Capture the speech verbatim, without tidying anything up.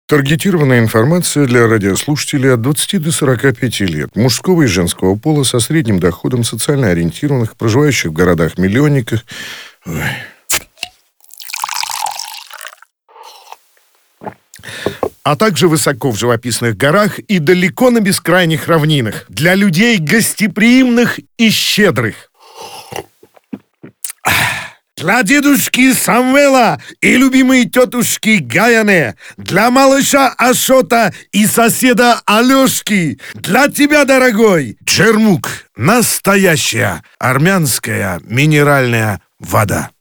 Таргетированная информация для радиослушателей от двадцати до сорока пяти лет, мужского и женского пола, со средним доходом, социально ориентированных, проживающих в городах-миллионниках. Ой. А также высоко в живописных горах и далеко на бескрайних равнинах. Для людей гостеприимных и щедрых. Для дедушки Самвела и любимой тетушки Гаяне, для малыша Ашота и соседа Алешки, для тебя, дорогой, Джермук, настоящая армянская минеральная вода.